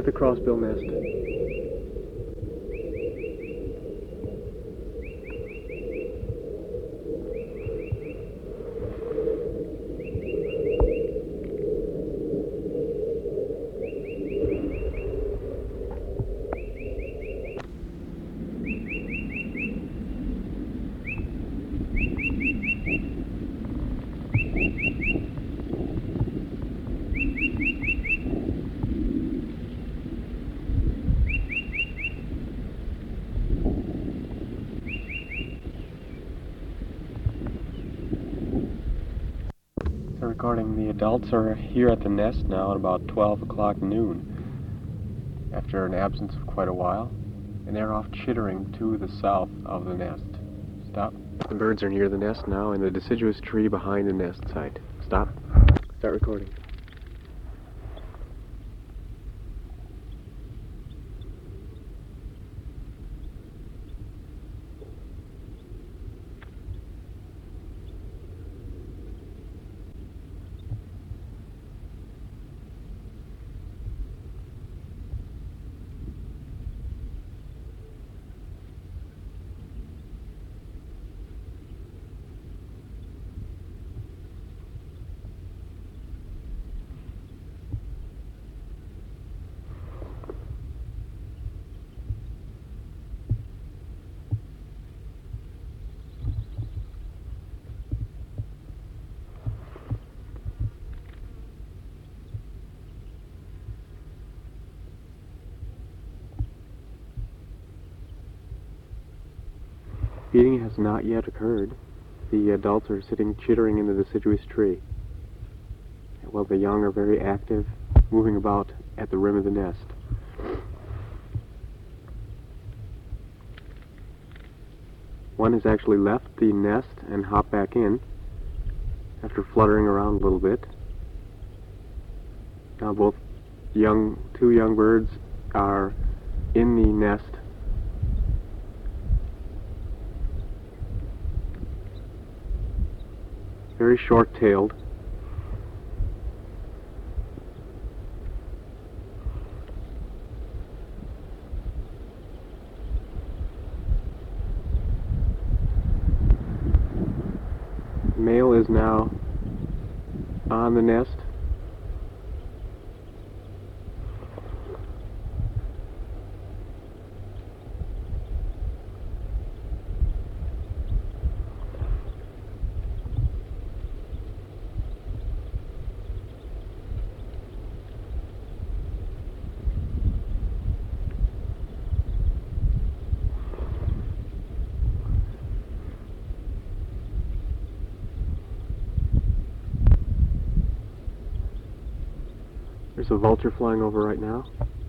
at the crossbill nest. Recording. The adults are here at the nest now at about 12 o'clock noon after an absence of quite a while, and they're off chittering to the south of the nest. Stop. The birds are near the nest now in the deciduous tree behind the nest site. Stop. Start recording. Feeding has not yet occurred. The adults are sitting chittering in the deciduous tree, while the young are very active, moving about at the rim of the nest. One has actually left the nest and hopped back in after fluttering around a little bit. Now both two young birds are in the nest. Very short-tailed. Male is now on the nest. There's a vulture flying over right now.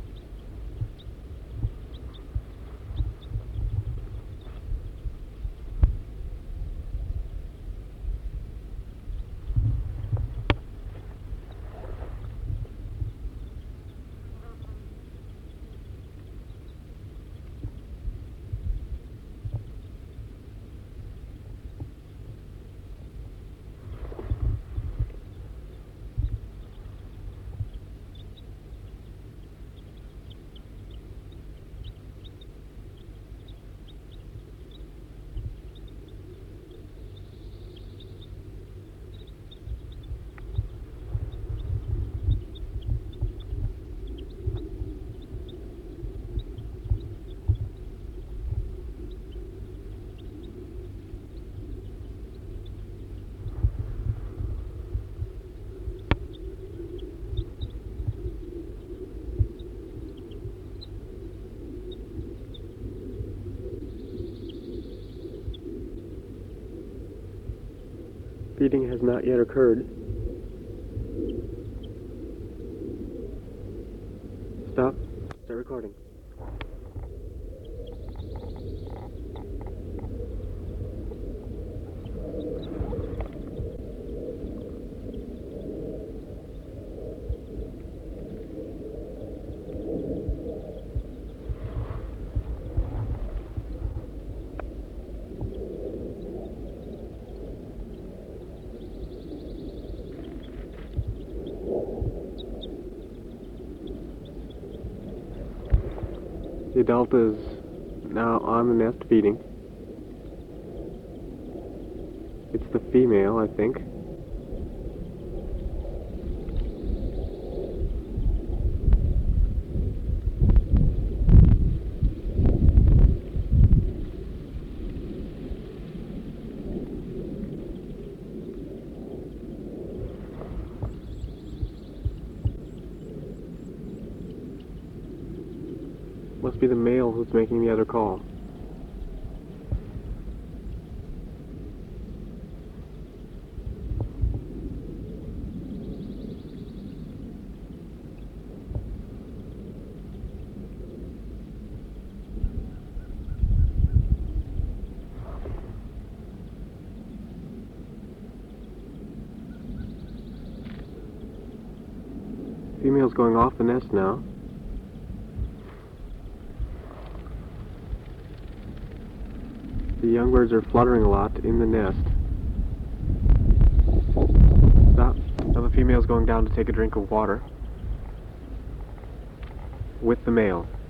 Feeding has not yet occurred. Stop. Start recording. adult is now on the nest feeding. It's the female, I think. Must be the male who's making the other call. Female's going off the nest now. The young birds are fluttering a lot in the nest. Now the female's going down to take a drink of water with the male.